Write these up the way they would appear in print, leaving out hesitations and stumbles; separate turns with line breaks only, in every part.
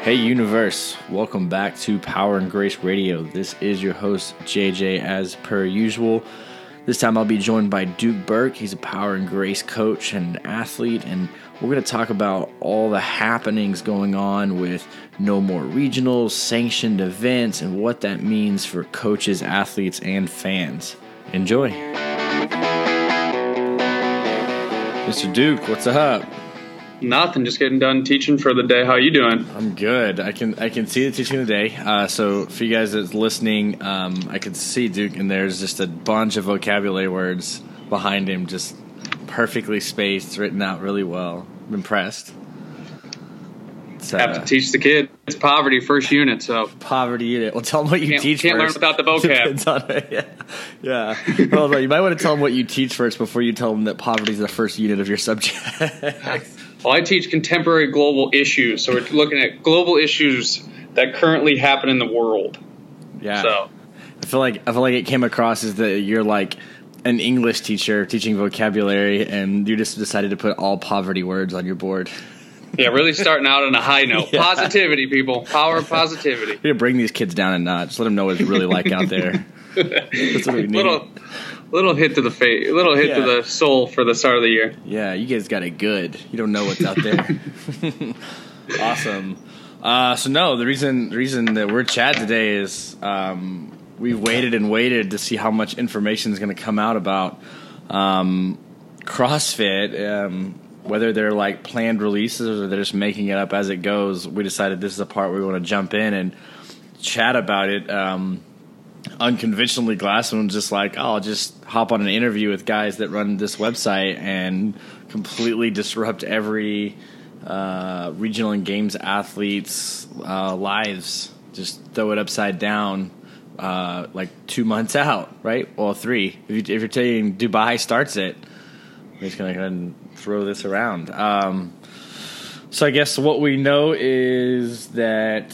Hey universe, welcome back to Power and Grace Radio. This is your host JJ as per usual. This time I'll be joined by Duke Burke. He's a Power and Grace coach and athlete, and we're going to talk about all the happenings going on with no more regionals, sanctioned events, and what that means for coaches, athletes, and fans. Enjoy. Mr. Duke, what's up?
Nothing, just getting done teaching for the day. How you doing?
I'm good. I can see the teaching today. So for you guys that's listening, I can see Duke, and there's just a bunch of vocabulary words behind him, just perfectly spaced, written out really well. I'm impressed.
Have to teach the kid. It's poverty first unit, so
poverty unit. Well, tell them what you teach
can't
first.
Can't learn without the vocab.
Yeah. Well, you might want to tell them what you teach first before you tell them that poverty is the first unit of your subject.
Well, I teach contemporary global issues, so we're looking at global issues that currently happen in the world.
Yeah.
So
I feel like it came across as that you're like an English teacher teaching vocabulary, and you just decided to put all poverty words on your board.
Yeah, really starting out on a high note. Yeah. Positivity, people. Power of positivity.
You're going to bring these kids down a notch. Just let them know what it's really like out there. That's what we need.
Little hit to the face, little hit to the soul for the start of the year.
Yeah, you guys got it good. You don't know what's out there. Awesome. The reason that we're chatting today is we've waited and waited to see how much information is going to come out about CrossFit. Whether they're like planned releases or they're just making it up as it goes, we decided this is the part where we want to jump in and chat about it. Unconventionally, Glassman was just like, I'll just hop on an interview with guys that run this website and completely disrupt every regional and games athletes' lives. Just throw it upside down like 2 months out, right? Well, 3. If you're saying Dubai starts it, we're just going to go ahead and throw this around. So I guess what we know is that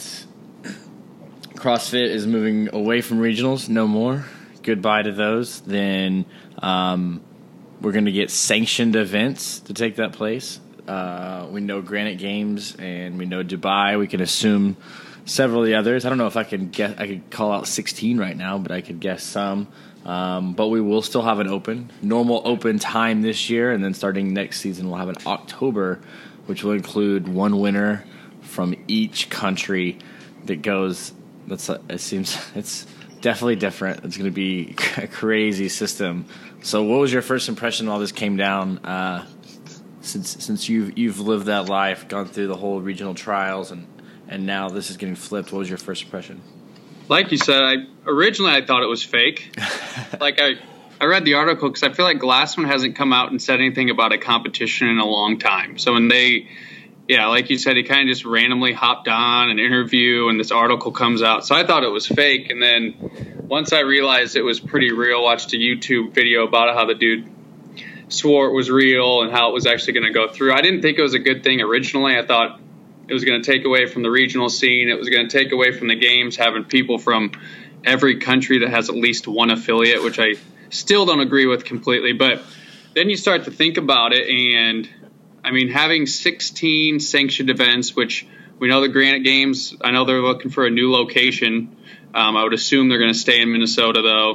CrossFit is moving away from regionals, no more. Goodbye to those. Then we're going to get sanctioned events to take that place. We know Granite Games and we know Dubai. We can assume several of the others. I don't know if I could call out 16 right now, but I could guess some. But we will still have an normal open time this year, and then starting next season we'll have an October, which will include one winner from each country that goes. It's definitely different. It's going to be a crazy system. So, what was your first impression when all this came down? Since you've lived that life, gone through the whole regional trials, and now this is getting flipped. What was your first impression?
Like you said, originally I thought it was fake. Like I read the article because I feel like Glassman hasn't come out and said anything about a competition in a long time. So when like you said, he kind of just randomly hopped on an interview and this article comes out. So I thought it was fake. And then once I realized it was pretty real, watched a YouTube video about how the dude swore it was real and how it was actually going to go through. I didn't think it was a good thing originally. I thought it was going to take away from the regional scene. It was going to take away from the games, having people from every country that has at least one affiliate, which I still don't agree with completely. But then you start to think about it, and I mean, having 16 sanctioned events, which we know the Granite Games, I know they're looking for a new location. I would assume they're going to stay in Minnesota, though.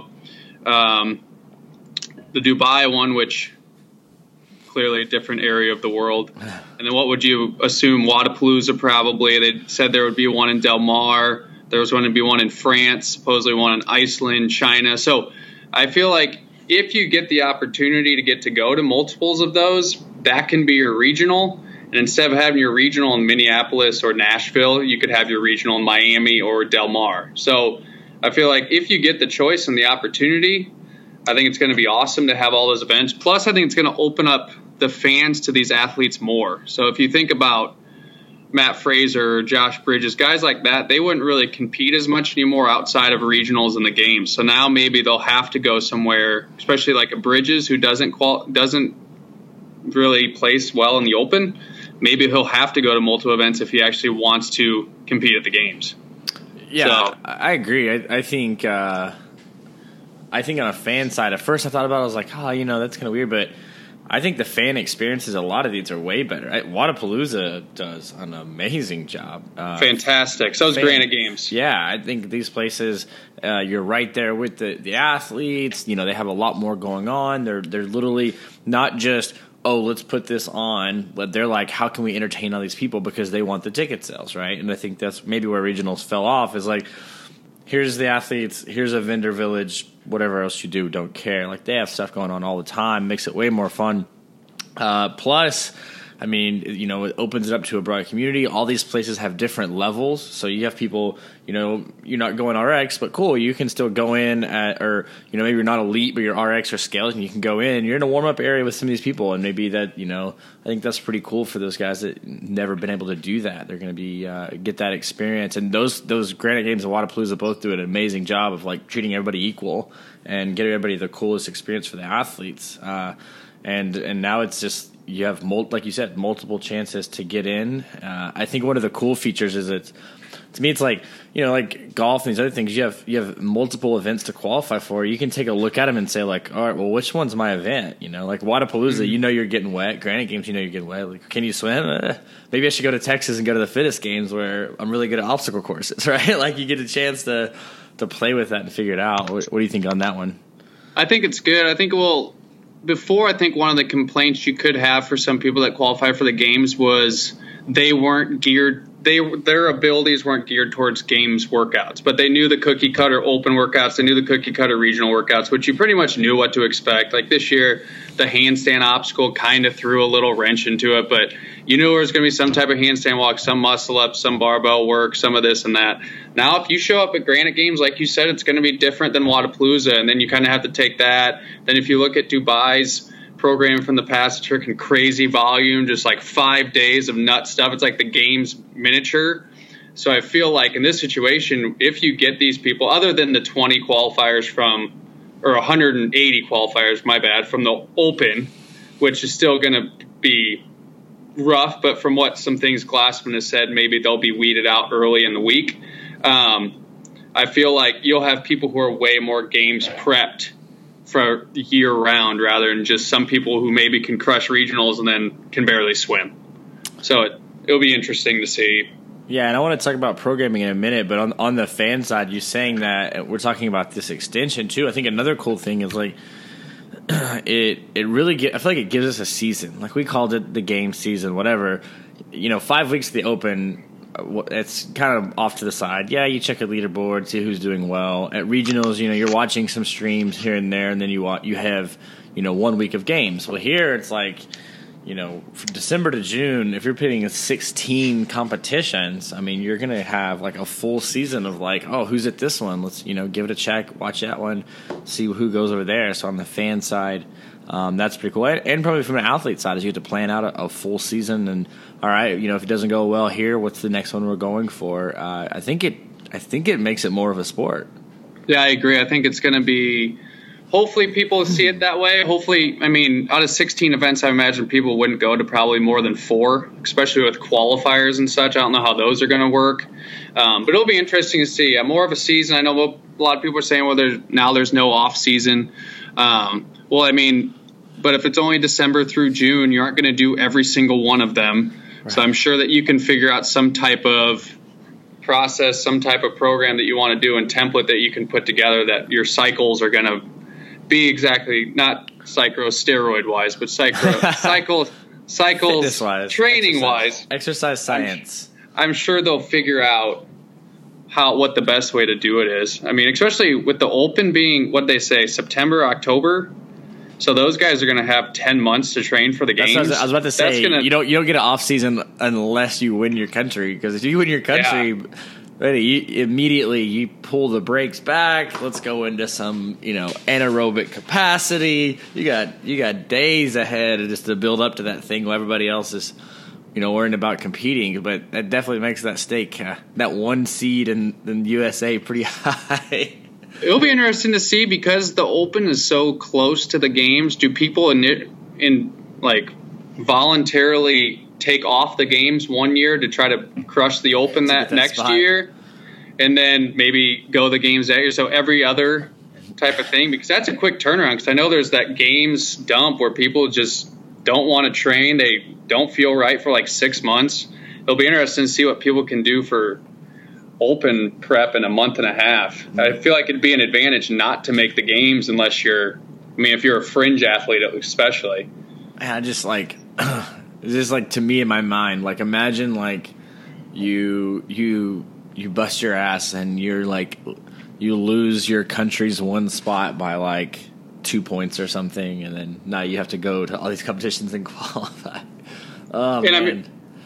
The Dubai one, which clearly a different area of the world. And then what would you assume? Wodapalooza probably. They said there would be one in Del Mar. There was going to be one in France, supposedly one in Iceland, China. So I feel like if you get the opportunity to get to go to multiples of those, that can be your regional. And instead of having your regional in Minneapolis or Nashville, you could have your regional in Miami or Del Mar. So I feel like if you get the choice and the opportunity, I think it's going to be awesome to have all those events. Plus, I think it's going to open up the fans to these athletes more. So if you think about Matt Fraser, Josh Bridges, guys like that, they wouldn't really compete as much anymore outside of regionals and the games. So now maybe they'll have to go somewhere, especially like a Bridges who doesn't really place well in the open. Maybe he'll have to go to multiple events if he actually wants to compete at the games.
Yeah, so, I agree. I think on a fan side, at first I thought about it, I was like, that's kind of weird, but I think the fan experiences a lot of these are way better. Wodapalooza does an amazing job.
Fantastic. So is Granite Games.
Yeah, I think these places, you're right there with the athletes. They have a lot more going on. They're literally not just, oh, let's put this on, but they're like, how can we entertain all these people because they want the ticket sales, right? And I think that's maybe where regionals fell off is like, here's the athletes, here's a vendor village, whatever else you do, don't care. Like, they have stuff going on all the time, makes it way more fun. Plus, I mean, it opens it up to a broad community. All these places have different levels. So you have people, you're not going RX, but cool, you can still go in maybe you're not elite, but you're RX or scales, and you can go in. You're in a warm-up area with some of these people, and maybe that, I think that's pretty cool for those guys that never been able to do that. They're going to be get that experience. And those Granite Games and Wodapalooza both do an amazing job of, like, treating everybody equal and getting everybody the coolest experience for the athletes. And now it's just, you have, like you said, multiple chances to get in. I think one of the cool features is to me, it's like, like golf and these other things, you have multiple events to qualify for. You can take a look at them and say, like, all right, well, which one's my event? Like Wodapalooza, you're getting wet. Granite Games, you're getting wet. Like, can you swim? Maybe I should go to Texas and go to the fitness games where I'm really good at obstacle courses, right? Like, you get a chance to play with that and figure it out. What do you think on that one?
I think it's good. I think before, I think one of the complaints you could have for some people that qualify for the games was they weren't geared. Their abilities weren't geared towards games workouts, but they knew the cookie cutter open workouts. They knew the cookie cutter regional workouts, which you pretty much knew what to expect. Like this year, the handstand obstacle kind of threw a little wrench into it, but you knew there was going to be some type of handstand walk, some muscle up, some barbell work, some of this and that. Now, if you show up at Granite Games, like you said, it's going to be different than Wodapalooza, and then you kind of have to take that. Then if you look at Dubai's program from the past, it's freaking crazy volume, just like 5 days of nut stuff. It's like the games miniature. So I feel like in this situation, if you get these people, other than the 20 qualifiers or 180 qualifiers, my bad, from the Open, which is still going to be rough, but from what some things Glassman has said, maybe they'll be weeded out early in the week. I feel like you'll have people who are way more games prepped for year round rather than just some people who maybe can crush regionals and then can barely swim. So it'll be interesting to see.
Yeah, and I want to talk about programming in a minute, but on the fan side, you're saying that we're talking about this extension too. I think another cool thing is like it really I feel like it gives us a season. Like we called it the game season, whatever. 5 weeks of the Open, it's kind of off to the side. Yeah, you check a leaderboard, see who's doing well. At regionals, you're watching some streams here and there, and then you have 1 week of games. Well, here it's like, from December to June, if you're pitting 16 competitions, I mean, you're going to have like a full season of like, oh, who's at this one? Let's, give it a check, watch that one, see who goes over there. So on the fan side, that's pretty cool. And probably from an athlete side, is you have to plan out a full season. And all right, if it doesn't go well here, what's the next one we're going for? I think it makes it more of a sport.
Yeah, I agree. I think it's going to be. Hopefully people see it that way. Hopefully, I mean, out of 16 events, I imagine people wouldn't go to probably more than 4, especially with qualifiers and such. I don't know how those are going to work. But it'll be interesting to see. More of a season. I know a lot of people are saying, well, there's no off season. Well, I mean, but if it's only December through June, you aren't going to do every single one of them. Right. So I'm sure that you can figure out some type of process, some type of program that you want to do and template that you can put together that your cycles are going to be exactly not steroid wise, but cycles training wise,
exercise science.
I'm sure they'll figure out what the best way to do it is. I mean, especially with the Open being what they say September, October. So those guys are going to have 10 months to train for the games.
I was about to say, you don't get an off season unless you win your country, because if you win your country. Yeah. Immediately you pull the brakes back. Let's go into some, anaerobic capacity. You got days ahead just to build up to that thing while everybody else is, worrying about competing. But that definitely makes that stake, that 1 seed in USA pretty high.
It'll be interesting to see because the Open is so close to the games. Do people voluntarily take off the games 1 year to try to crush the Open that next spot. Year, and then maybe go the games that year? So every other type of thing, because that's a quick turnaround. Because I know there's that games dump where people just don't want to train. They don't feel right for like 6 months. It'll be interesting to see what people can do for open prep in a month and a half. I feel like it'd be an advantage not to make the games unless if you're a fringe athlete, especially.
I just like, it's just like, to me in my mind, like, imagine like you bust your ass and you're like, you lose your country's one spot by like 2 points or something, and then now you have to go to all these competitions and qualify. Oh, man.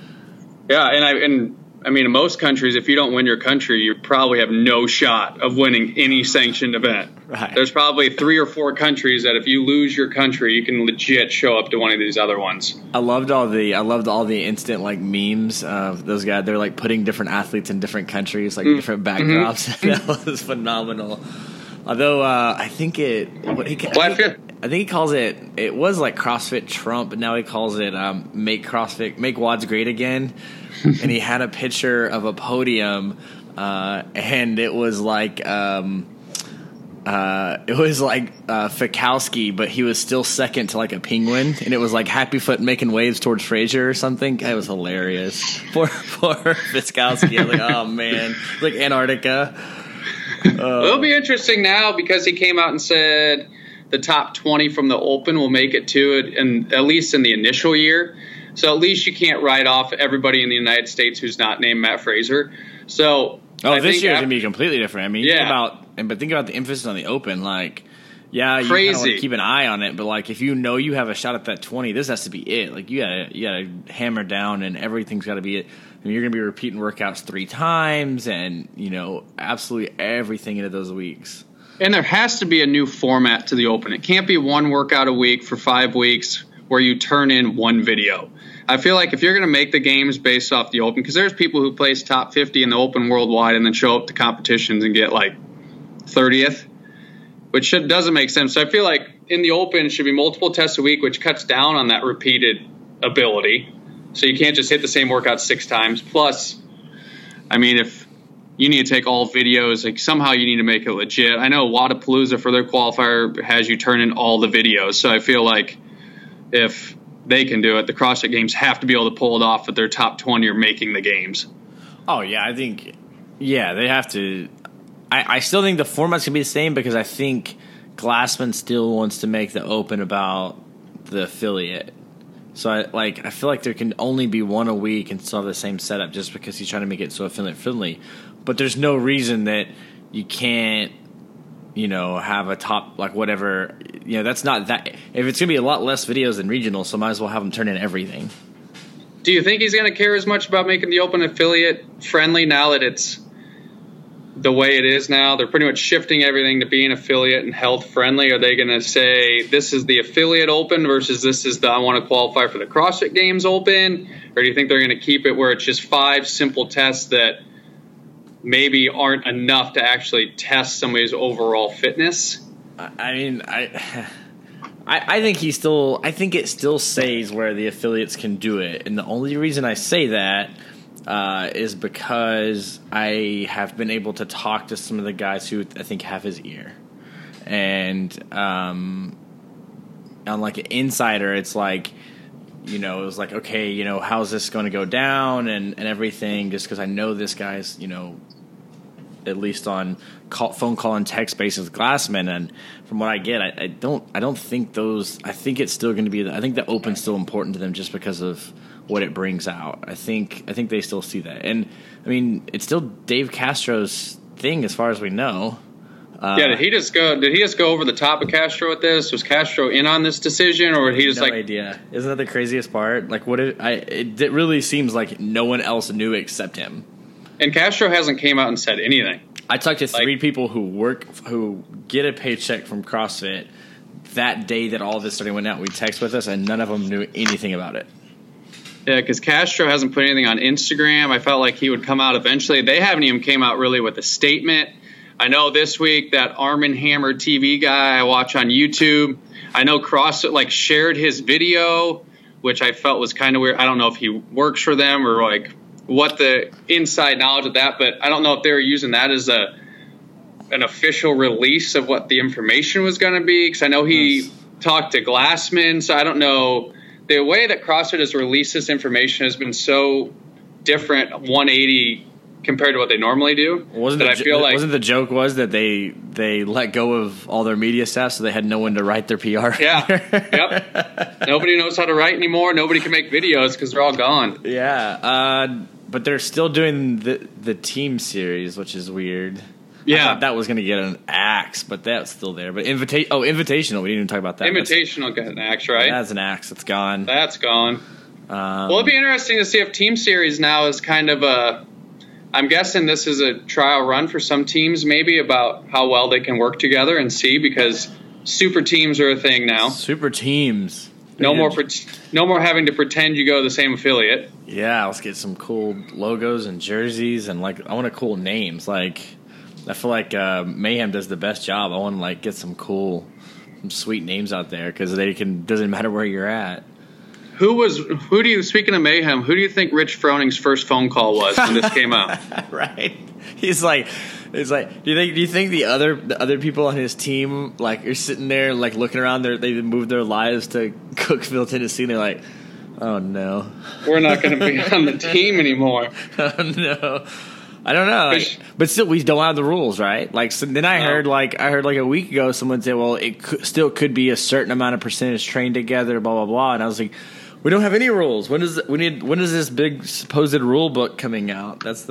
In most countries, if you don't win your country, you probably have no shot of winning any sanctioned event.
Right.
There's probably 3 or 4 countries that if you lose your country, you can legit show up to one of these other ones.
I loved all the instant like memes of those guys. They're like putting different athletes in different countries, like different backdrops. Mm-hmm. That was phenomenal. Although I think he calls it. It was like CrossFit Trump, but now he calls it make WODs great again. And he had a picture of a podium, and it was like Fikowski, but he was still second to like a penguin, and it was like Happy Foot making waves towards Frazier or something. It was hilarious. Poor Fikowski. I was like, oh man, like Antarctica.
It'll be interesting now because he came out and said the top 20 from the Open will make it to it, and at least in the initial year. So at least you can't write off everybody in the United States who's not named Matt Fraser. So
this year is gonna be completely different. I mean, think about the emphasis on the Open. Like, yeah, you kind of want to keep an eye on it, but like if you know you have a shot at that 20, this has to be it. Like you gotta hammer down, and everything's got to be it. I mean, you're gonna be repeating workouts 3 times, and absolutely everything into those weeks.
And there has to be a new format to the Open. It can't be one workout a week for 5 weeks where you turn in one video. I feel like if you're going to make the games based off the Open, because there's people who place top 50 in the Open worldwide and then show up to competitions and get like 30th, which doesn't make sense. So I feel like in the Open, it should be multiple tests a week, which cuts down on that repeated ability. So you can't just hit the same workout 6 times. Plus, I mean, if you need to take all videos, like somehow you need to make it legit. I know Wodapalooza for their qualifier has you turn in all the videos. So I feel like if they can do it, the CrossFit Games have to be able to pull it off, that their top 20 are making the games.
Oh, yeah, I think, they have to. I still think the format's going to be the same because I think Glassman still wants to make the Open about the affiliate. So I feel like there can only be one a week and still have the same setup just because he's trying to make it so affiliate friendly. But there's no reason that you can't, have a top, like whatever, that's not that. If it's going to be a lot less videos than regional, so might as well have them turn in everything.
Do you think he's going to care as much about making the Open affiliate friendly now that it's the way it is now? They're pretty much shifting everything to being affiliate and health friendly. Are they going to say this is the affiliate Open versus this is the I want to qualify for the CrossFit Games Open? Or do you think they're going to keep it where it's just 5 simple tests that maybe aren't enough to actually test somebody's overall fitness?
I mean, I think I think it still stays where the affiliates can do it. And the only reason I say that is because I have been able to talk to some of the guys who I think have his ear. And on like an insider, it's like, it was like, okay, how's this going to go down and everything, just because I know this guy's, at least on phone call and text basis with Glassman, and from what I get, I don't think those. I think it's still going to be. I think the Open's still important to them just because of what it brings out. I think they still see that, and I mean, it's still Dave Castro's thing as far as we know.
Did he just go over the top of Castro with this? Was Castro in on this decision, or he was
no idea? Isn't that the craziest part? Like, it really seems like no one else knew except him.
And Castro hasn't came out and said anything.
I talked to 3 people who get a paycheck from CrossFit that day that all this started went out. We text with us, and none of them knew anything about it.
Yeah, because Castro hasn't put anything on Instagram. I felt like he would come out eventually. They haven't even came out really with a statement. I know this week that Arm & Hammer TV guy I watch on YouTube, I know CrossFit shared his video, which I felt was kind of weird. I don't know if he works for them or what the inside knowledge of that, but I don't know if they were using that as an official release of what the information was going to be, because I know he talked to Glassman, so I don't know the way that CrossFit has released this information has been so different, 180 compared to what they normally do.
Wasn't the joke was that they let go of all their media staff, so they had no one to write their PR?
Yeah. Yep. Nobody knows how to write anymore. Nobody can make videos because they're all gone.
Yeah. But they're still doing the team series, which is weird.
Yeah.
I thought that was going to get an axe, but that's still there. But invitational, we didn't even talk about that.
Invitational got an axe, right?
That's an axe. It's gone.
That's gone. Well, it'd be interesting to see if team series now is kind of I'm guessing this is a trial run for some teams, maybe, about how well they can work together and see, because super teams are a thing now.
Super teams.
No more having to pretend you go to the same affiliate.
Yeah, let's get some cool logos and jerseys, and I want cool names. I feel like Mayhem does the best job. I want to get some sweet names out there because doesn't matter where you're at.
Speaking of Mayhem, who do you think Rich Froning's first phone call was when this came out?
Right. He's like, do you think the other people on his team are sitting there looking around they've moved their lives to Cookeville, Tennessee, and they're like, oh no.
We're not gonna be on the team anymore.
Oh no. I don't know, but still, we don't have the rules, right? So then I heard a week ago someone say, well, it still could be a certain amount of percentage trained together, blah blah blah, and I was like, we don't have any rules. When is this big supposed rule book coming out? That's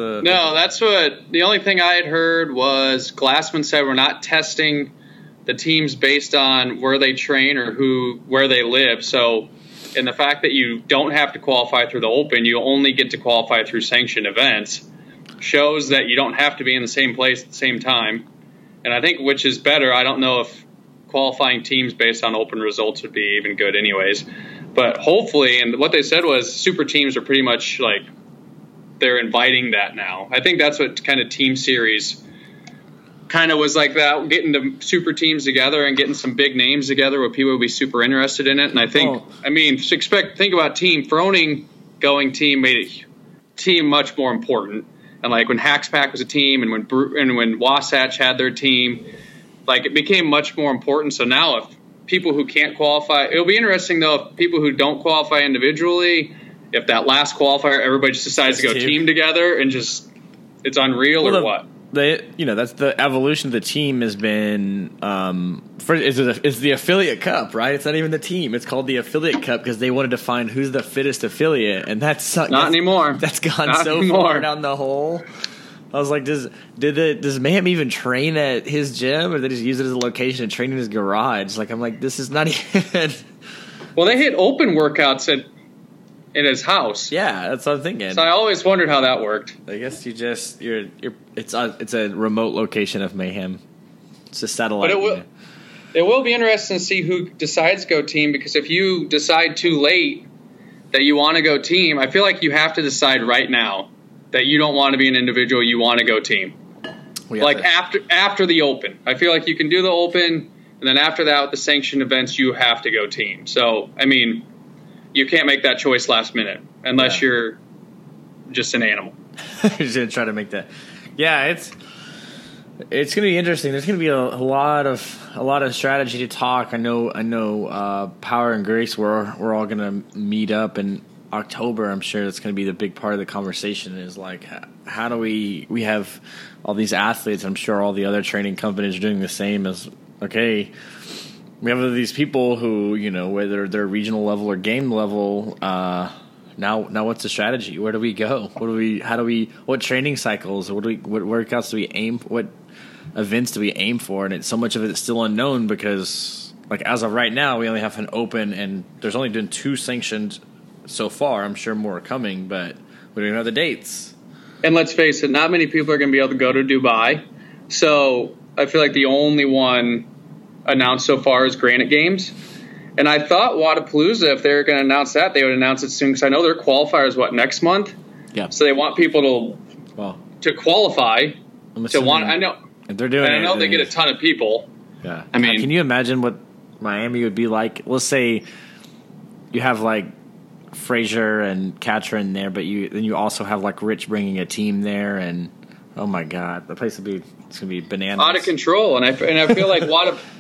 the
only thing I had heard was Glassman said we're not testing the teams based on where they train or where they live. So, in the fact that you don't have to qualify through the Open, you only get to qualify through sanctioned events, shows that you don't have to be in the same place at the same time. And I think which is better. I don't know if qualifying teams based on Open results would be even good anyways. But hopefully, and what they said was super teams are pretty much they're inviting that now. I think that's what kind of team series kind of was like that, getting the super teams together and getting some big names together where people would be super interested in it. And I think, think about team. Froning going team made it team much more important. And when Hackspack was a team and when Wasatch had their team, it became much more important. So now if people who can't qualify, it'll be interesting though if people who don't qualify individually, if that last qualifier everybody just decides to go team together and just it's unreal or what.
That's the evolution of the team has been. It's the affiliate cup, right? It's not even the team. It's called the affiliate cup because they wanted to find who's the fittest affiliate, and that's not
anymore.
That's gone far down the hole. I was like, does Mayhem even train at his gym, or they just use it as a location and train in his garage? I'm like, this is not even.
Well, they hit open workouts in his house.
Yeah, that's what I'm thinking.
So I always wondered how that worked.
I guess it's a remote location of Mayhem. It's a satellite.
But it will be interesting to see who decides to go team, because if you decide too late that you want to go team, I feel like you have to decide right now that you don't want to be an individual, you want to go team. After the Open. I feel like you can do the Open, and then after that, with the sanctioned events, you have to go team. So, you can't make that choice last minute unless you're just an animal.
You're just going to try to make that. Yeah, it's going to be interesting. There's going to be a lot of strategy to talk. I know Power and Grace, we're all going to meet up in October. I'm sure that's going to be the big part of the conversation is how do we have all these athletes. I'm sure all the other training companies are doing the same as, okay, we have these people who, whether they're regional level or game level, now what's the strategy? Where do we go? What training cycles? What workouts do we aim for? What events do we aim for? And so much of it is still unknown because, as of right now, we only have an Open and there's only been 2 sanctioned so far. I'm sure more are coming, but we don't even have the dates.
And let's face it, not many people are going to be able to go to Dubai. So I feel like the only one announced so far is Granite Games. And I thought Wodapalooza, if they were going to announce that, they would announce it soon because I know their qualifier is next month?
Yeah.
So they want people to qualify. I know.
If they're doing
I know they get a ton of people.
Yeah. Can you imagine what Miami would be like? Let's say you have Frazier and Katra in there, but you also have Rich bringing a team there, and oh my god, the place it's gonna be bananas,
out of control. And I feel like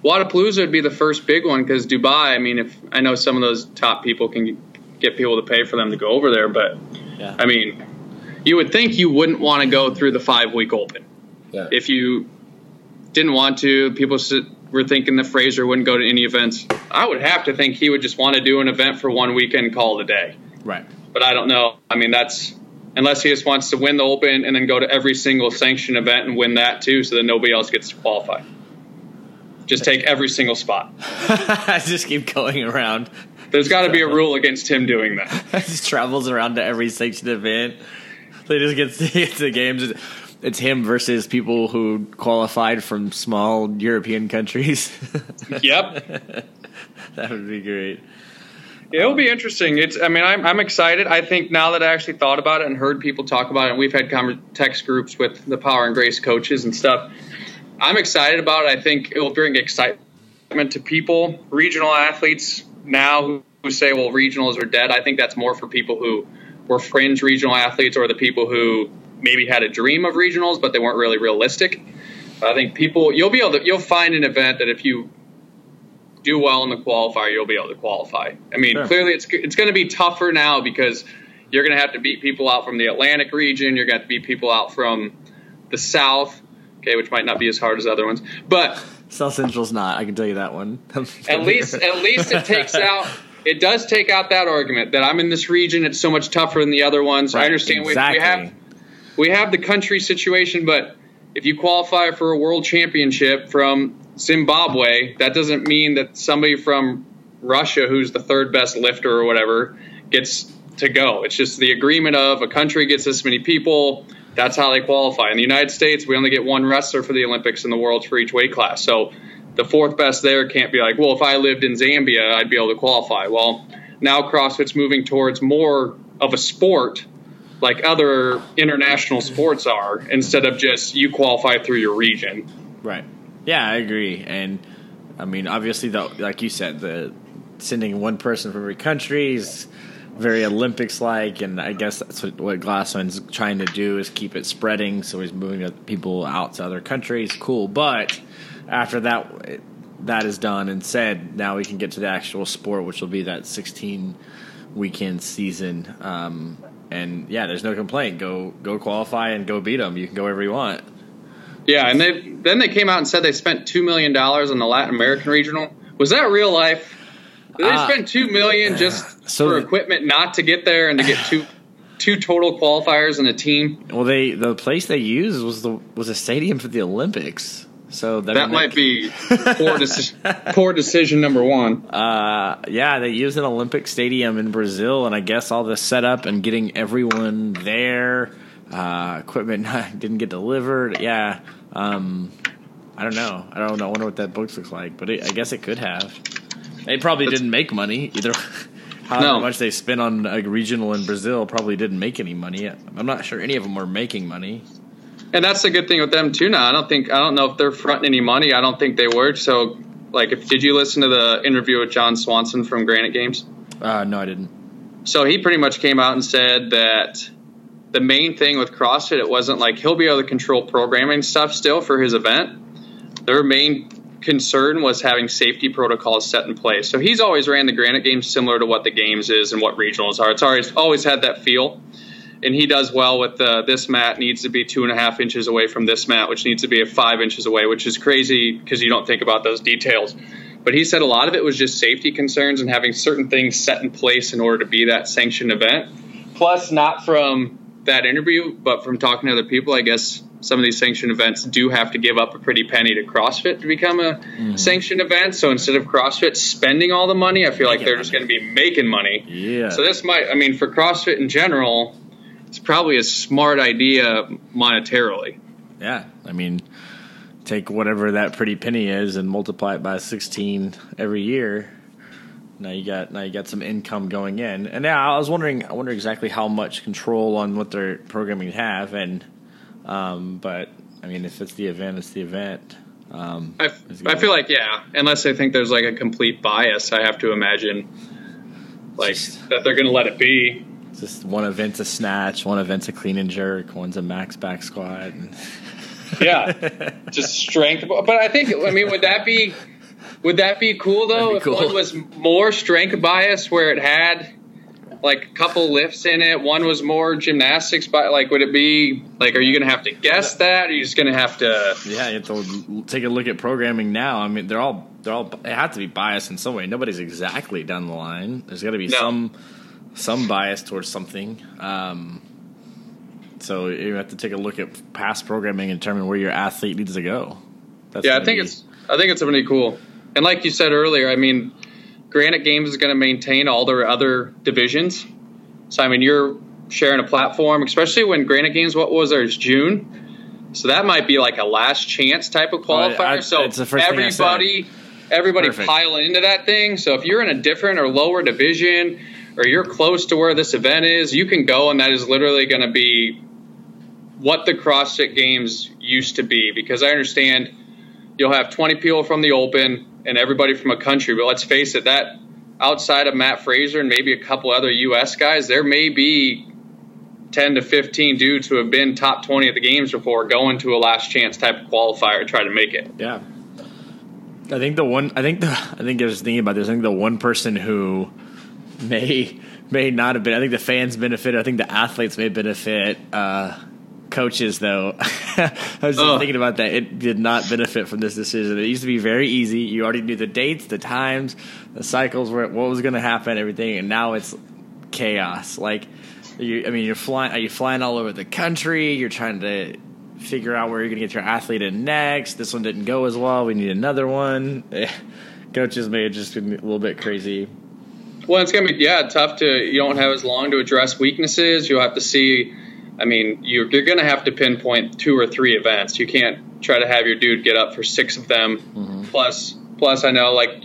Wodapalooza would be the first big one because Dubai, I mean, if I know some of those top people can get people to pay for them to go over there, but
Yeah.
I mean, you would think you wouldn't want to go through the 5-week open.
Yeah.
If you didn't want to, people were thinking that Fraser wouldn't go to any events. I would have to think he would just want to do an event for one weekend, call it a day.
Right.
But I don't know. I mean, that's unless he just wants to win the Open and then go to every single sanctioned event and win that too, so that nobody else gets to qualify. Just take every single spot.
Just keep going around.
There's got to be a rule against him doing that.
Just travels around to every sanctioned event. They just get to games. It's him versus people who qualified from small European countries.
Yep.
That would be great.
It'll be interesting. I'm excited. I think now that I actually thought about it and heard people talk about it, and we've had text groups with the Power and Grace coaches and stuff, I'm excited about it. I think it will bring excitement to people. Regional athletes now who say, well, regionals are dead. I think that's more for people who were fringe regional athletes or the people who maybe had a dream of regionals, but they weren't really realistic. I think you'll find an event that if you do well in the qualifier, you'll be able to qualify. I mean,
Sure.
Clearly it's going to be tougher now because you're going to have to beat people out from the Atlantic region. You're going to have to beat people out from the South, okay, which might not be as hard as other ones. But
South Central's not. I can tell you that one.
at least it does take out that argument that I'm in this region. It's so much tougher than the other ones.
Right,
I understand
exactly.
we have the country situation, but if you qualify for a world championship from Zimbabwe, that doesn't mean that somebody from Russia, who's the third best lifter or whatever, gets to go. It's just the agreement of a country gets this many people. That's how they qualify. In the United States, we only get one wrestler for the Olympics and the Worlds for each weight class. So the fourth best there can't be like, well, if I lived in Zambia, I'd be able to qualify. Well, now CrossFit's moving towards more of a sport like other international sports are, instead of just you qualify through your region.
Right. Yeah, I agree. And, I mean, obviously, like you said, the sending one person from every country is very Olympics-like, and I guess that's what Glassman's trying to do is keep it spreading, so he's moving people out to other countries. Cool. But after that is done and said, now we can get to the actual sport, which will be that 16-weekend season. And, yeah, there's no complaint. Go qualify and go beat them. You can go wherever you want.
Yeah, and then they came out and said they spent $2 million on the Latin American regional. Was that real life? Did they spend $2 million just for equipment not to get there and to get two total qualifiers and a team?
Well, the place they used was a stadium for the Olympics. So
that might be poor decision number one.
Yeah, they used an Olympic stadium in Brazil, and I guess all the setup and getting everyone there, equipment didn't get delivered. Yeah, I don't know. I wonder what that book looks like, but I guess it could have. They probably didn't make money either. However much they spent on a regional in Brazil probably didn't make any money. I'm not sure any of them were making money.
And that's the good thing with them too. Now I don't know if they're fronting any money. I don't think they were. So, did you listen to the interview with John Swanson from Granite Games?
No, I didn't.
So he pretty much came out and said that the main thing with CrossFit, it wasn't like he'll be able to control programming stuff still for his event. Their main concern was having safety protocols set in place. So he's always ran the Granite Games similar to what the games is and what regionals are. It's always had that feel. And he does well with this mat needs to be 2.5 inches away from this mat, which needs to be 5 inches away, which is crazy because you don't think about those details. But he said a lot of it was just safety concerns and having certain things set in place in order to be that sanctioned event. Plus, not from that interview, but from talking to other people, I guess some of these sanctioned events do have to give up a pretty penny to CrossFit to become a sanctioned event. So instead of CrossFit spending all the money, I feel like they're just going to be making money.
Yeah.
So this might, for CrossFit in general, it's probably a smart idea monetarily.
Yeah, take whatever that pretty penny is and multiply it by 16 every year. Now you got some income going in. And now I wonder exactly how much control on what their programming have. And but if it's the event, it's the event.
I feel like unless they think there's a complete bias, I have to imagine that they're going to let it be.
Just one event's a snatch, one event's a clean and jerk, one's a max back squat.
Yeah, just strength. But I think, would that be Would that be cool though? If one was more strength bias, where it had like a couple lifts in it, one was more gymnastics, but like, would it be like, are you going to have to guess that? Or are you just going to have to?
Yeah, you have to take a look at programming now. I mean, they're all it have to be biased in some way. Nobody's exactly down the line. There's got to be some bias towards something. So you have to take a look at past programming and determine where your athlete needs to go.
I think it's really cool. And like you said earlier, I mean, Granite Games is going to maintain all their other divisions. So, I mean, you're sharing a platform, especially when Granite Games, what was theirs, June? So that might be like a last chance type of qualifier. Everybody pile into that thing. So if you're in a different or lower division, or you're close to where this event is, you can go, and that is literally going to be what the CrossFit Games used to be. Because I understand you'll have 20 people from the Open and everybody from a country, but let's face it, that outside of Matt Fraser and maybe a couple other U.S. guys, there may be 10 to 15 dudes who have been top 20 at the games before going to a last chance type of qualifier to try to make it.
Yeah. I think I was thinking about this. I think the one person who may not have been, I think the fans benefited. I think the athletes may benefit. Coaches, though, I was just thinking about that. It did not benefit from this decision. It used to be very easy. You already knew the dates, the times, the cycles, what was going to happen, everything, and now it's chaos. Like, you're flying. Are you flying all over the country? You're trying to figure out where you're going to get your athlete in next. This one didn't go as well. We need another one. Coaches may have just been a little bit crazy.
Well, it's going to be tough to. You don't have as long to address weaknesses. You'll have to see. I mean, you're going to have to pinpoint 2 or 3 events. You can't try to have your dude get up for 6 of them. Mm-hmm. Plus, I know like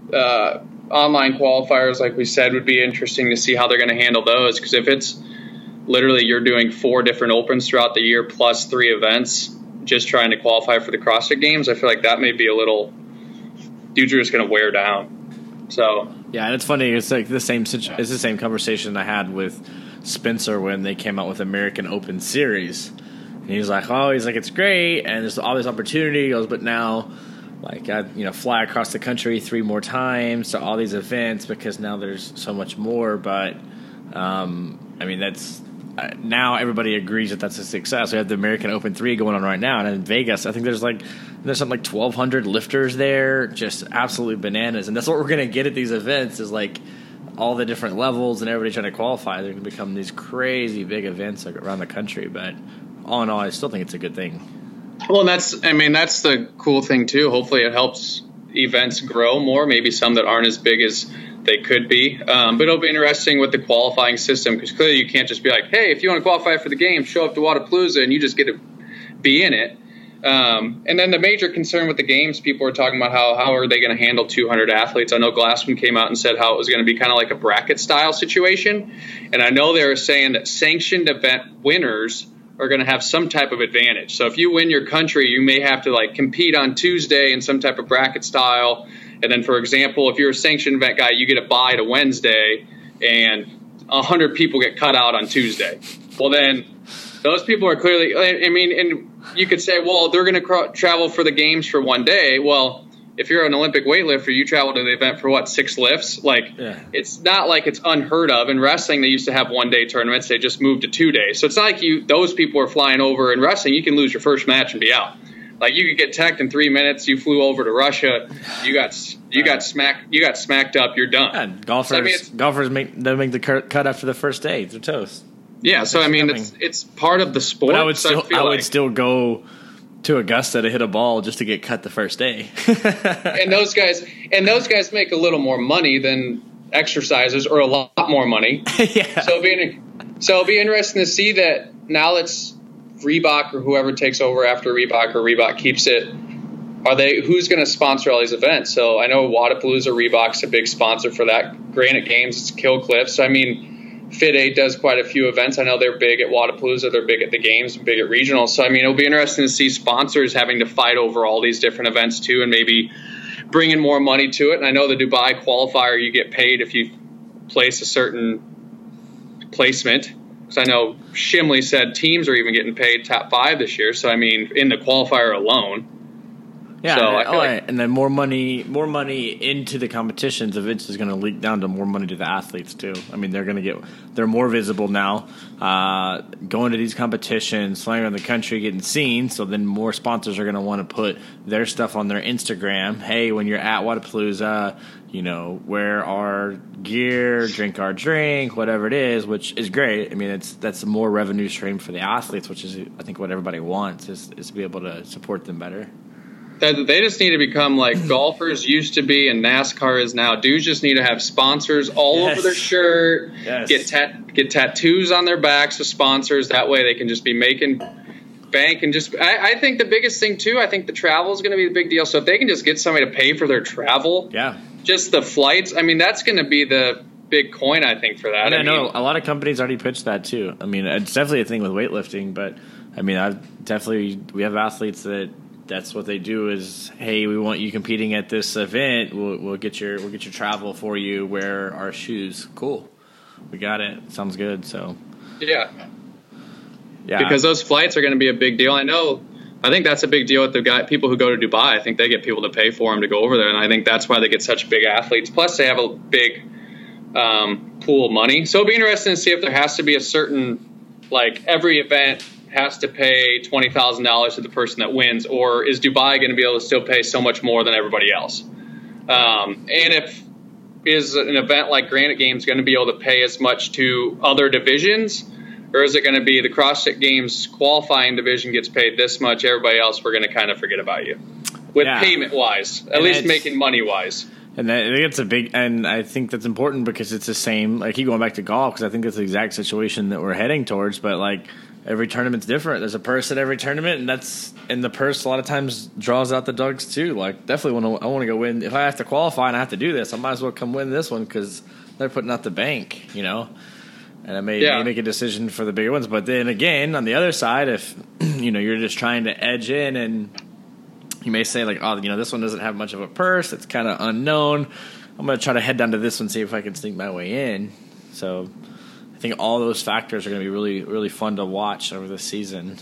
online qualifiers, like we said, would be interesting to see how they're going to handle those. Because if it's literally you're doing 4 different opens throughout the year plus 3 events, just trying to qualify for the CrossFit Games, I feel like that may be a little. Dudes are just going to wear down. So
yeah, and it's funny. It's like the same conversation I had with Spencer when they came out with American Open Series. And he's like, it's great, and there's all this opportunity. He goes, but now, like, I fly across the country 3 more times to all these events because now there's so much more. But I mean, that's now everybody agrees that that's a success. We have the American Open 3 going on right now, and in Vegas, I think there's something like 1,200 lifters there, just absolutely bananas. And that's what we're gonna get at these events is like all the different levels and everybody trying to qualify. They're going to become these crazy big events around the country. But all in all, I still think it's a good thing.
Well, that's the cool thing too. Hopefully it helps events grow more, maybe some that aren't as big as they could be. But it'll be interesting with the qualifying system because clearly you can't just be like, hey, if you want to qualify for the game, show up to Wodapalooza and you just get to be in it. And then the major concern with the games, people are talking about how are they going to handle 200 athletes. I know Glassman came out and said how it was going to be kind of like a bracket style situation. And I know they were saying that sanctioned event winners are going to have some type of advantage. So if you win your country, you may have to like compete on Tuesday in some type of bracket style. And then, for example, if you're a sanctioned event guy, you get a bye to Wednesday and 100 people get cut out on Tuesday. Well, then those people are clearly, and you could say, well, they're going to travel for the games for one day. Well, if you're an Olympic weightlifter, you travel to the event for 6 lifts? It's not like it's unheard of. In wrestling, they used to have 1-day tournaments. They just moved to 2 days. So it's not like those people are flying over. In wrestling, you can lose your first match and be out. Like you could get teched in 3 minutes. You flew over to Russia. You got smacked up. You're done.
Yeah, golfers make the cut after the first day. They're toast.
Yeah, so it's part of the sport.
But I would still go to Augusta to hit a ball just to get cut the first day.
and those guys make a little more money than exercisers, or a lot more money.
Yeah.
So it'll be interesting to see that now. Let's Reebok or whoever takes over after Reebok, or Reebok keeps it. Who's going to sponsor all these events? So I know Wodapalooza, Reebok's a big sponsor for that. Granite Games, it's Kill Cliff. So Fit 8 does quite a few events. I know they're big at Wodapalooza, they're big at the games, big at regionals. So, it'll be interesting to see sponsors having to fight over all these different events too, and maybe bringing more money to it. And I know the Dubai qualifier, you get paid if you place a certain placement. Because I know Shimley said teams are even getting paid top 5 this year. So, in the qualifier alone.
Yeah,
so
and then more money into the competitions eventually is going to leak down to more money to the athletes too. I mean, they're more visible now, going to these competitions, flying around the country, getting seen. So then more sponsors are going to want to put their stuff on their Instagram. Hey, when you're at Wodapalooza, wear our gear, drink our drink, whatever it is, which is great. I mean, that's a more revenue stream for the athletes, which is I think what everybody wants is to be able to support them better.
They just need to become like golfers used to be and NASCAR is now. Dudes just need to have sponsors all over their shirt, get tattoos on their backs of sponsors. That way they can just be making bank. And just I think the biggest thing, too, I think the travel is going to be the big deal. So if they can just get somebody to pay for their travel, just the flights, I mean, that's going to be the big coin, I think, for that.
I know a lot of companies already pitched that, too. I mean, it's definitely a thing with weightlifting, but, I mean, we have athletes that's what they do is, hey, we want you competing at this event. We'll get your travel for you. Wear our shoes. Cool. We got it. Sounds good. So
yeah. Because those flights are going to be a big deal. I think that's a big deal with the people who go to Dubai. I think they get people to pay for them to go over there, and I think that's why they get such big athletes. Plus, they have a big pool of money. So it'll be interesting to see if there has to be a certain, like every event has to pay $20,000 to the person that wins, or is Dubai going to be able to still pay so much more than everybody else? And is an event like Granite Games going to be able to pay as much to other divisions, or is it going to be the CrossFit Games qualifying division gets paid this much, everybody else we're going to kind of forget about you with payment wise, at least making money wise.
And I think it's and I think that's important because it's the same, like you going back to golf, because I think that's the exact situation that we're heading towards, but like, every tournament's different. There's a purse at every tournament, and the purse a lot of times draws out the dogs too. Like, definitely I want to go win. If I have to qualify and I have to do this, I might as well come win this one because they're putting out the bank, And I may make a decision for the bigger ones. But then again, on the other side, if you're just trying to edge in, and you may say like, oh, this one doesn't have much of a purse. It's kind of unknown. I'm going to try to head down to this one, see if I can sneak my way in. So I think all those factors are going to be really, really fun to watch over the season.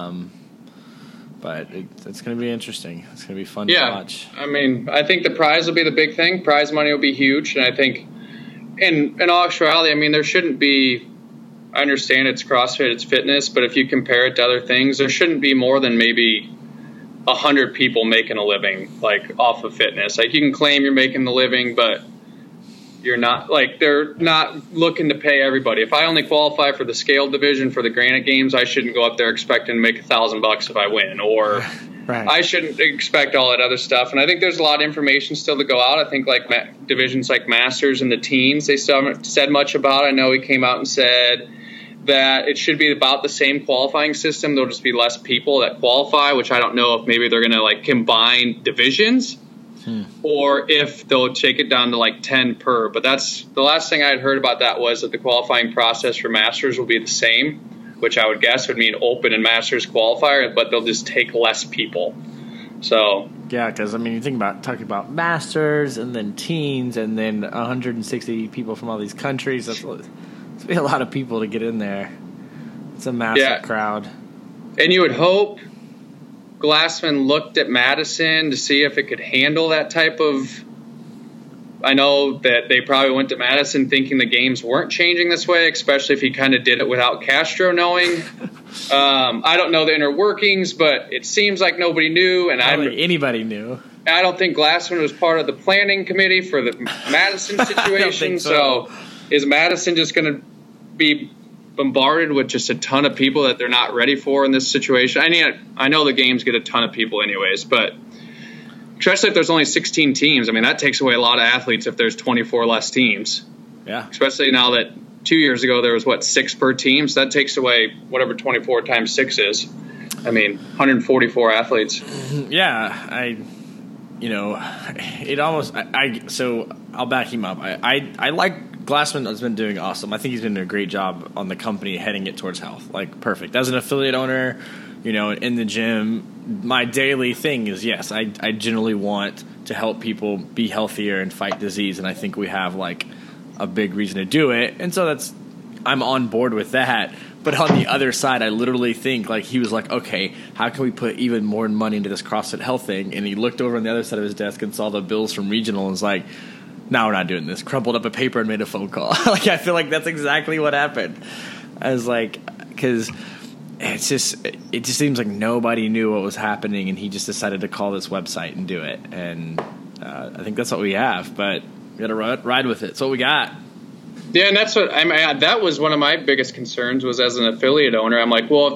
But it's going to be interesting. It's going to be fun to watch.
I mean, I think the prize will be the big thing. Prize money will be huge. And I think in all actuality, I mean, there shouldn't be – I understand it's CrossFit, it's fitness, but if you compare it to other things, there shouldn't be more than maybe 100 people making a living, like, off of fitness. Like, you can claim you're making the living, but – you're not like they're not looking to pay everybody. If I only qualify for the scaled division for the Granite Games, I shouldn't go up there expecting to make $1,000 if I win, or I shouldn't expect all that other stuff. And I think there's a lot of information still to go out. I think like divisions like Masters and the teens, they still haven't said much about. I know he came out and said that it should be about the same qualifying system. There'll just be less people that qualify, which I don't know if maybe they're going to like combine divisions. Or if they'll take it down to like 10 per. But that's the last thing I had heard about that was that the qualifying process for Masters will be the same, which I would guess would mean Open and Masters qualifier, but they'll just take less people. So
yeah, because I mean, you think about talking about Masters and then teens and then 160 people from all these countries. That's be a lot of people to get in there. It's a massive crowd.
And you would hope Glassman looked at Madison to see if it could handle that type of. I know that they probably went to Madison thinking the games weren't changing this way, especially if he kind of did it without Castro knowing. I don't know the inner workings, but it seems like nobody knew, and
anybody knew.
I don't think Glassman was part of the planning committee for the Madison situation. I don't think so is Madison just going to be bombarded with just a ton of people that they're not ready for in this situation? I know the games get a ton of people anyways, but especially if there's only 16 teams, I mean, that takes away a lot of athletes if there's 24 less teams.
Yeah.
Especially now that 2 years ago there was, 6 per team? So that takes away whatever 24 times 6 is. I mean, 144 athletes.
Yeah, so I'll back him up. I like Glassman has been doing awesome. I think he's been doing a great job on the company heading it towards health. Like, perfect. As an affiliate owner, in the gym, my daily thing is, yes, I generally want to help people be healthier and fight disease, and I think we have, like, a big reason to do it. And so I'm on board with that. But on the other side, I literally think, like, he was like, okay, how can we put even more money into this CrossFit Health thing? And he looked over on the other side of his desk and saw the bills from regional and was like, no, we're not doing this. Crumpled up a paper and made a phone call. Like, I feel like that's exactly what happened. I was like, because it just seems like nobody knew what was happening, and he just decided to call this website and do it. And I think that's what we have, but we got to ride with it. It's what we got.
Yeah, and that's what that was one of my biggest concerns was as an affiliate owner. I'm like, well,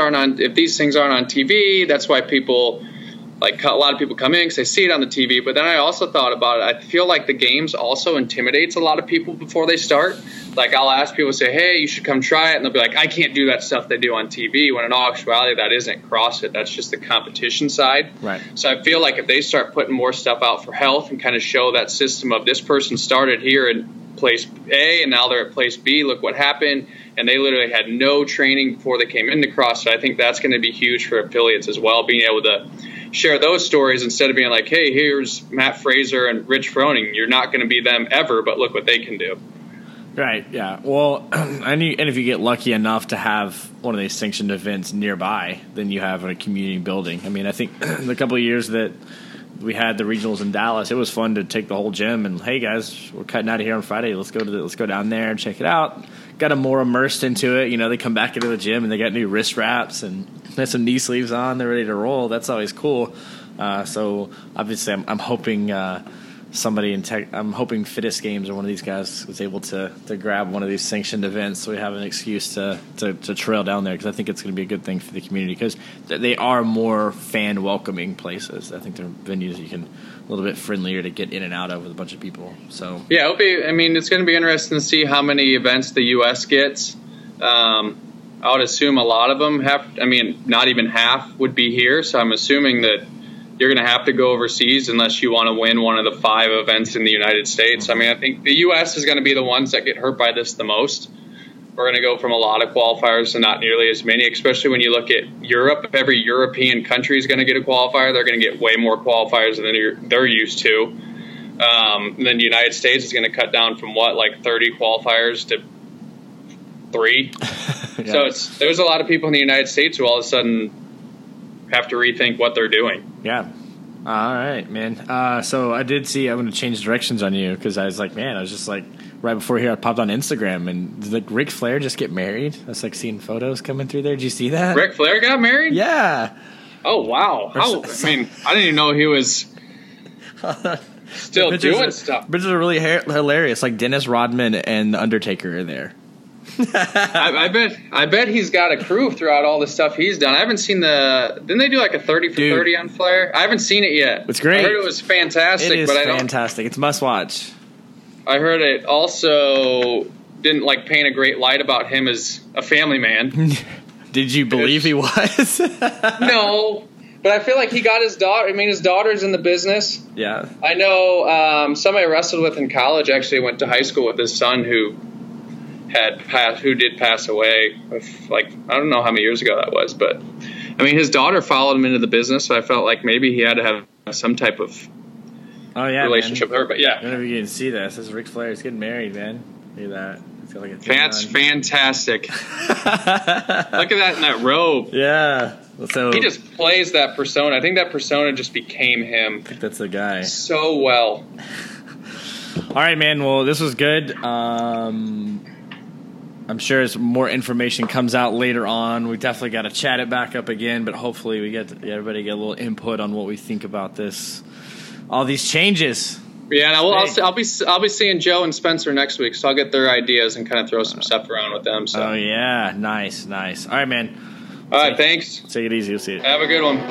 if these things aren't on TV, that's why people, like, a lot of people come in because they see it on the TV. But then I also thought about it. I feel like the games also intimidates a lot of people before they start. Like, I'll ask people, say, hey, you should come try it. And they'll be like, I can't do that stuff they do on TV. When in all actuality, that isn't CrossFit. That's just the competition side.
Right.
So I feel like if they start putting more stuff out for health and kind of show that system of this person started here and place A and now they're at place B, look what happened, and they literally had no training before they came into CrossFit. I think that's going to be huge for affiliates as well, being able to share those stories instead of being like, hey, here's Matt Fraser and Rich Froning. You're not going to be them ever, but look what they can do.
Right, yeah. Well, and if you get lucky enough to have one of these sanctioned events nearby, then you have a community building. I mean, I think the couple of years that we had the regionals in Dallas, it was fun to take the whole gym and, hey guys, we're cutting out of here on Friday. Let's go down there and check it out. Got them more immersed into it. You know, they come back into the gym and they got new wrist wraps and they have some knee sleeves on. They're ready to roll. That's always cool. So obviously, I'm hoping somebody in tech. I'm hoping Fittest Games or one of these guys was able to grab one of these sanctioned events, so we have an excuse to trail down there, because I think it's going to be a good thing for the community, because they are more fan welcoming places. I think they're venues you can a little bit friendlier to get in and out of with a bunch of people. So
yeah, it'll be. I mean, it's going to be interesting to see how many events the U.S. gets. I would assume a lot of them have. I mean, not even half would be here. So I'm assuming that you're going to have to go overseas unless you want to win one of the 5 events in the United States. I mean, I think the U.S. is going to be the ones that get hurt by this the most. We're going to go from a lot of qualifiers to not nearly as many, especially when you look at Europe. Every European country is going to get a qualifier. They're going to get way more qualifiers than they're used to. And then the United States is going to cut down from, 30 qualifiers to 3. Yeah. So there's a lot of people in the United States who all of a sudden have to rethink what they're doing.
Yeah. All right, man. So I did see, I'm going to change directions on you, because I was like, man, I was just like, right before here, I popped on Instagram, and did like Ric Flair just get married? I was like seeing photos coming through there. Did you see that?
Ric Flair got married?
Yeah.
Oh, wow. I mean, I didn't even know he was still doing stuff.
Pictures are really hilarious. Like Dennis Rodman and The Undertaker are there.
I bet he's got a crew throughout all the stuff he's done. I haven't seen didn't they do like a 30 for 30 on Flair? I haven't seen it yet.
It's great.
I heard it was fantastic.
It is fantastic. It's must watch.
I heard it also didn't paint a great light about him as a family man.
Did you believe he was?
No, but I feel like he got his daughter. I mean, his daughter's in the business.
Yeah.
I know somebody I wrestled with in college actually went to high school with his son who did pass away. I don't know how many years ago that was, but I mean, his daughter followed him into the business, so I felt like maybe he had to have some type of relationship with her. But yeah,
whenever you can see this is Ric Flair. He's getting married, man. Look at that. He's got
That's fantastic. Look at that in that robe.
Yeah. So
he just plays that persona. I think that persona just became him.
I think that's the guy
so well.
All right, man. Well, this was good. I'm sure as more information comes out later on, we definitely got to chat it back up again, but hopefully we get everybody get a little input on what we think about this, all these changes.
Yeah, and I'll be seeing Joe and Spencer next week, so I'll get their ideas and kind of throw some stuff around with them. So.
Oh yeah, nice. All right, man.
All right, thanks.
Take it easy. We'll see you.
Have a good one.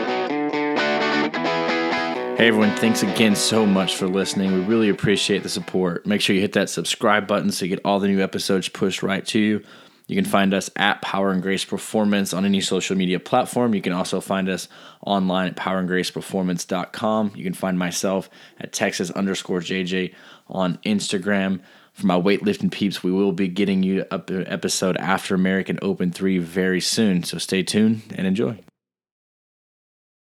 Hey everyone, thanks again so much for listening. We really appreciate the support. Make sure you hit that subscribe button so you get all the new episodes pushed right to you. You can find us at Power and Grace Performance on any social media platform. You can also find us online at powerandgraceperformance.com. You can find myself at Texas_JJ on Instagram. For my weightlifting peeps, we will be getting you up an episode after American Open 3 very soon. So stay tuned and enjoy.